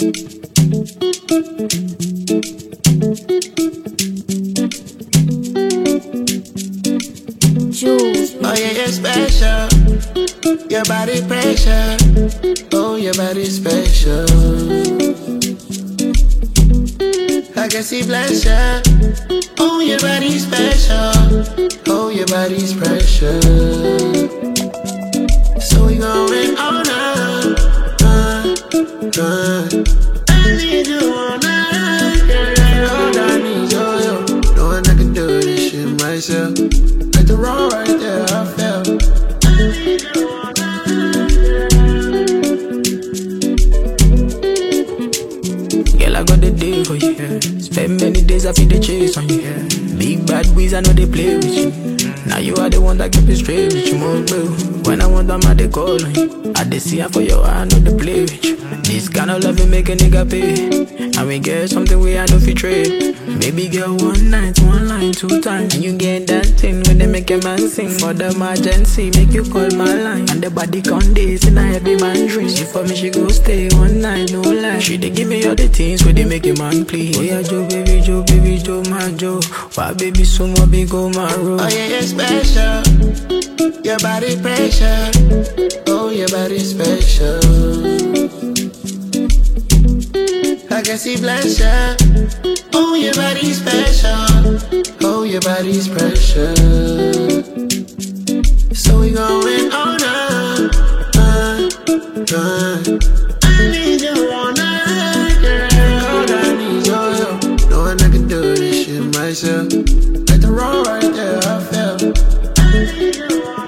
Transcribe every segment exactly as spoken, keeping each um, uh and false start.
Jules. Oh yeah, you're special. Your body pressure. Oh, your body special. I can see pleasure. Oh, your body special. Oh, your body's precious. So we going all night, night, night. I need you all night, yeah. All I need you, yo. Knowing I can do this shit myself. Like the wrong right there, I felt. I need you all night. Girl, I got the day for you. Yeah. Spend many days I feel the chase on you. Yeah. Big bad ways, I know they play with you. Now you are the one that keep it straight with you, more bro. When I want them, I they call on you. I they see her for your I know they play with you. This kind of love will make a nigga pay. And we get something we I know fi trade. Baby girl, one night, one line, two times. And you get that thing when they make a man sing. For the emergency, make you call my line. And the body con days in a heavy man dream. She for me, she go stay one night, no lie. She they give me all the things where they make a man please. Oh yeah, Joe, baby, Joe, baby, Joe, my Joe. Why baby, so more big, go my road. Oh yeah, you're special. Your body pressure. Oh, your body special. I can see pleasure. Oh, your body's special. Oh, your body's precious. So we going all night, night, night. I need you all night, girl. All I need you, yo. Knowing I can do this shit myself. Like the wrong right there, I felt. I need you all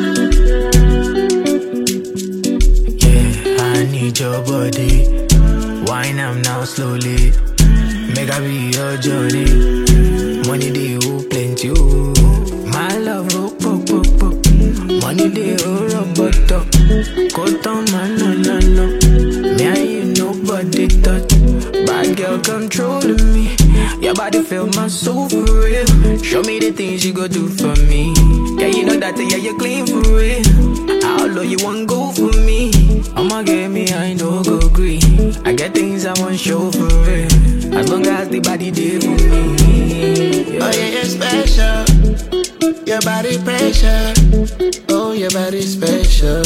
night, Yeah, I need your body. Wine am now slowly. Make I be your journey. Money they oh plenty oh. My love oh pop pop pop. Money they oh rubber top. Cut on man no no no. Me and you nobody touch. Bad girl controlling me. Your body feel my soul for real. Show me the things you go do for me. Yeah, you know that yeah you clean for real. How low you want go for me? I'ma get me I know go green. I get things I want show for real. As long as the body there for me, yeah. oh yeah, you're special. Your body pressure. Oh, your body special.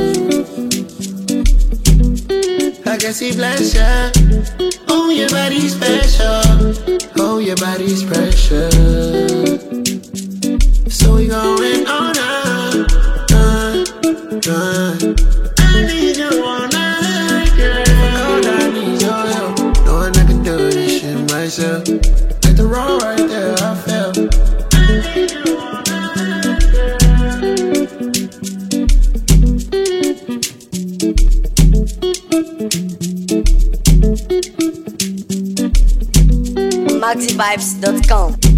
I can see pleasure. Oh, your body special. Oh, your body's precious. So we going all night, night, night. I need you all night, girl. All I need you, yo. Knowing I can do this shit myself. Like the wrong right there, I felt. I need you all night, Maxi Vibes dot com